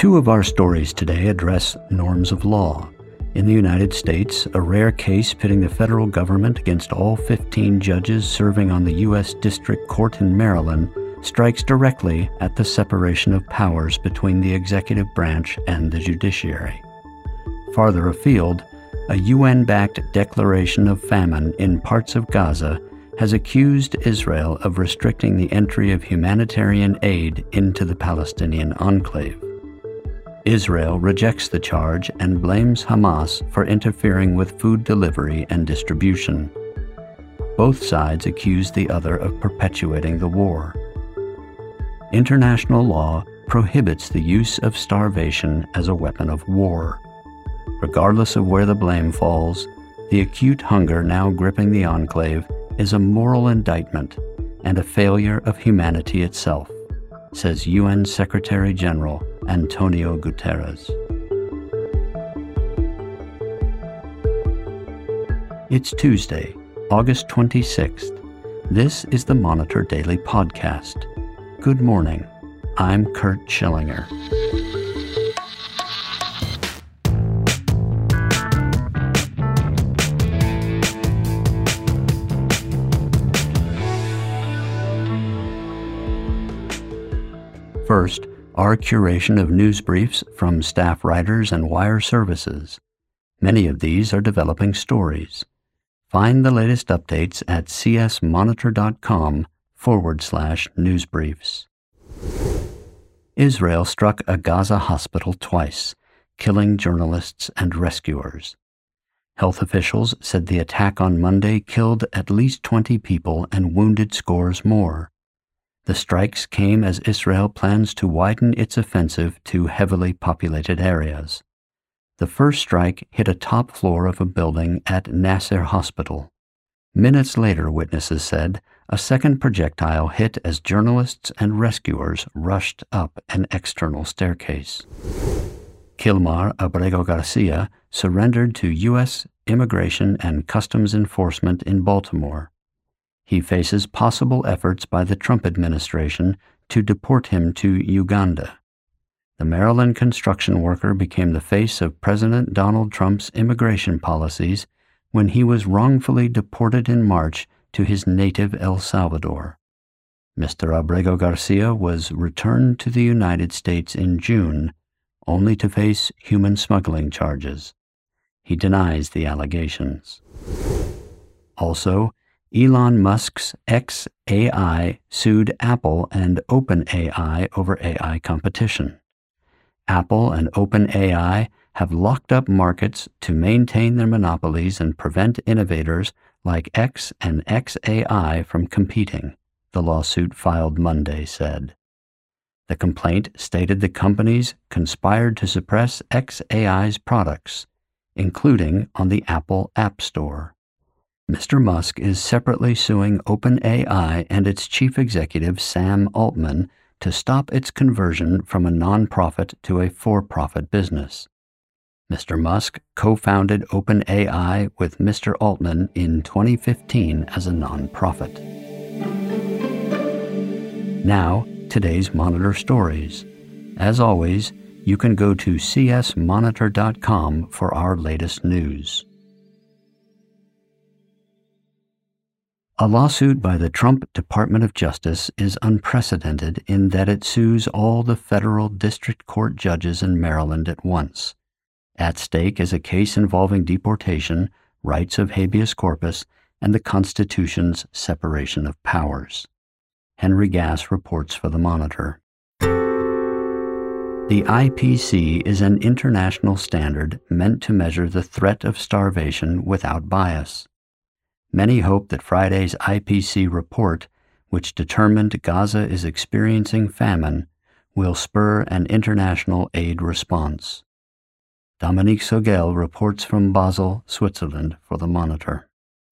Two of our stories today address norms of law. In the United States, a rare case pitting the federal government against all 15 judges serving on the U.S. District Court in Maryland strikes directly at the separation of powers between the executive branch and the judiciary. Farther afield, a UN-backed declaration of famine in parts of Gaza has accused Israel of restricting the entry of humanitarian aid into the Palestinian enclave. Israel rejects the charge and blames Hamas for interfering with food delivery and distribution. Both sides accuse the other of perpetuating the war. International law prohibits the use of starvation as a weapon of war. Regardless of where the blame falls, the acute hunger now gripping the enclave is a moral indictment and a failure of humanity itself, says UN Secretary General Antonio Guterres. It's Tuesday, August 26th. This is the Monitor Daily Podcast. Good morning. I'm Kurt Schillinger. First, our curation of news briefs from staff writers and wire services. Many of these are developing stories. Find the latest updates at csmonitor.com/newsbriefs. Israel struck a Gaza hospital twice, killing journalists and rescuers. Health officials said the attack on Monday killed at least 20 people and wounded scores more. The strikes came as Israel plans to widen its offensive to heavily populated areas. The first strike hit a top floor of a building at Nasser Hospital. Minutes later, witnesses said, a second projectile hit as journalists and rescuers rushed up an external staircase. Kilmar Abrego Garcia surrendered to U.S. Immigration and Customs Enforcement in Baltimore. He faces possible efforts by the Trump administration to deport him to Uganda. The Maryland construction worker became the face of President Donald Trump's immigration policies when he was wrongfully deported in March to his native El Salvador. Mr. Abrego Garcia was returned to the United States in June, only to face human smuggling charges. He denies the allegations. Also, Elon Musk's xAI sued Apple and OpenAI over AI competition. Apple and OpenAI have locked up markets to maintain their monopolies and prevent innovators like X and xAI from competing, the lawsuit filed Monday said. The complaint stated the companies conspired to suppress xAI's products, including on the Apple App Store. Mr. Musk is separately suing OpenAI and its chief executive Sam Altman to stop its conversion from a nonprofit to a for-profit business. Mr. Musk co-founded OpenAI with Mr. Altman in 2015 as a nonprofit. Now, today's Monitor stories. As always, you can go to csmonitor.com for our latest news. A lawsuit by the Trump Department of Justice is unprecedented in that it sues all the federal district court judges in Maryland at once. At stake is a case involving deportation, rights of habeas corpus, and the Constitution's separation of powers. Henry Gass reports for the Monitor. The IPC is an international standard meant to measure the threat of starvation without bias. Many hope that Friday's IPC report, which determined Gaza is experiencing famine, will spur an international aid response. Dominique Sogel reports from Basel, Switzerland for the Monitor.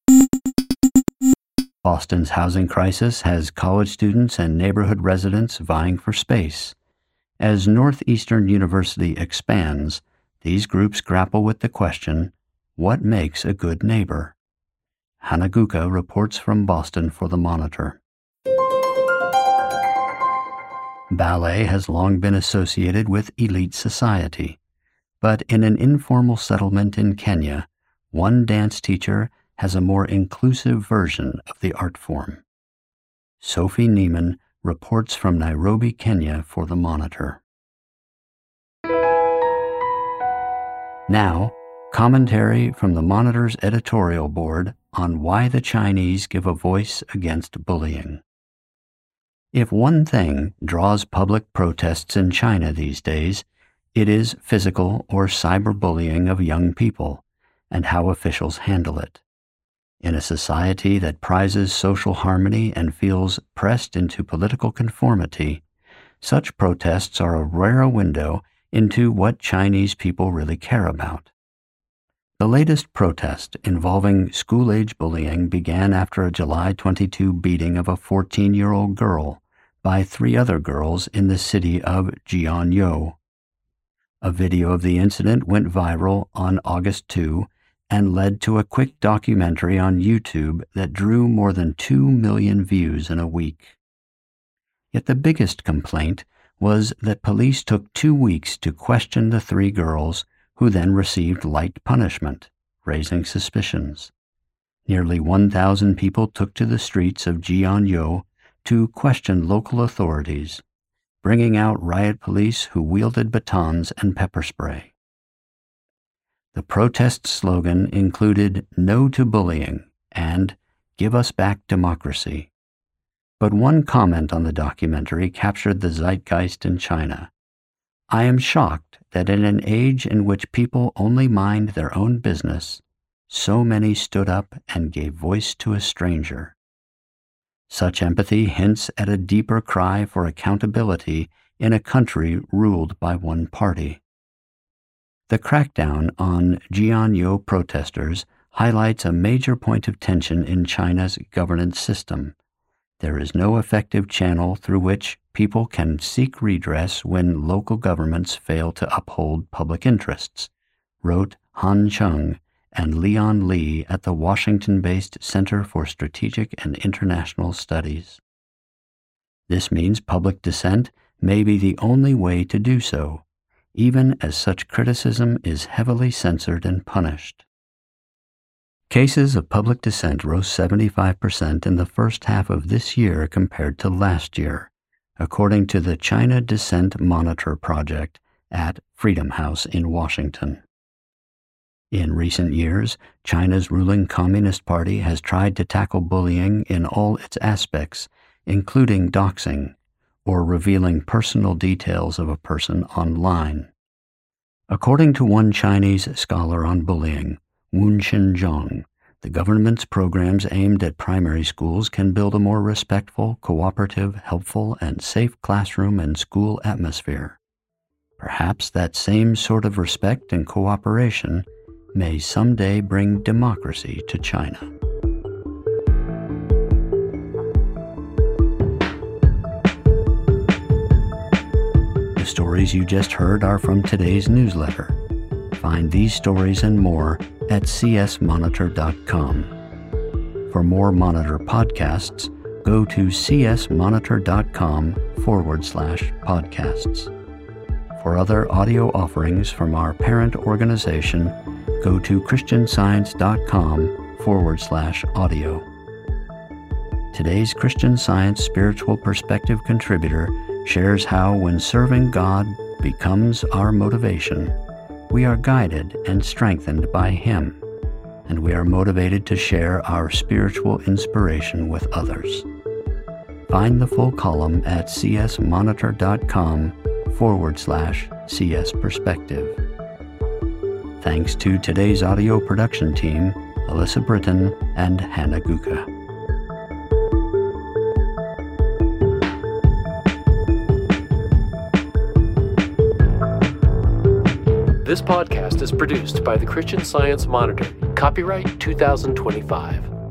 Boston's housing crisis has college students and neighborhood residents vying for space. As Northeastern University expands, these groups grapple with the question, what makes a good neighbor? Hanaguka reports from Boston for the Monitor. Ballet has long been associated with elite society, but in an informal settlement in Kenya, one dance teacher has a more inclusive version of the art form. Sophie Neiman reports from Nairobi, Kenya for The Monitor. Now, commentary from The Monitor's editorial board on why the Chinese give a voice against bullying. If one thing draws public protests in China these days, it is physical or cyberbullying of young people and how officials handle it. In a society that prizes social harmony and feels pressed into political conformity, such protests are a rare window into what Chinese people really care about. The latest protest involving school-age bullying began after a July 22 beating of a 14-year-old girl by 3 other girls in the city of Jianyou. A video of the incident went viral on August 2 and led to a quick documentary on YouTube that drew more than 2 million views in a week. Yet the biggest complaint was that police took 2 weeks to question the 3 girls, who then received light punishment, raising suspicions. Nearly 1,000 people took to the streets of Jianyou to question local authorities, bringing out riot police who wielded batons and pepper spray. The protest slogan included "No to Bullying" and "Give us back democracy." But one comment on the documentary captured the zeitgeist in China. "I am shocked that in an age in which people only mind their own business, so many stood up and gave voice to a stranger." Such empathy hints at a deeper cry for accountability in a country ruled by one party. The crackdown on Jianyou protesters highlights a major point of tension in China's governance system. There is no effective channel through which people can seek redress when local governments fail to uphold public interests, wrote Han Chung and Leon Lee at the Washington-based Center for Strategic and International Studies. This means public dissent may be the only way to do so, even as such criticism is heavily censored and punished. Cases of public dissent rose 75% in the first half of this year compared to last year, according to the China Dissent Monitor Project at Freedom House in Washington. In recent years, China's ruling Communist Party has tried to tackle bullying in all its aspects, including doxing, or revealing personal details of a person online. According to one Chinese scholar on bullying, Wenxin Zhang, the government's programs aimed at primary schools can build a more respectful, cooperative, helpful, and safe classroom and school atmosphere. Perhaps that same sort of respect and cooperation may someday bring democracy to China. The stories you just heard are from today's newsletter. Find these stories and more at csmonitor.com. For more Monitor podcasts, go to csmonitor.com/podcasts. For other audio offerings from our parent organization, go to christianscience.com/audio. Today's Christian Science Spiritual Perspective contributor shares how when serving God becomes our motivation, we are guided and strengthened by Him, and we are motivated to share our spiritual inspiration with others. Find the full column at csmonitor.com/CS Perspective. Thanks to today's audio production team, Alyssa Britton and Hannah Guka. This podcast is produced by the Christian Science Monitor. Copyright 2025.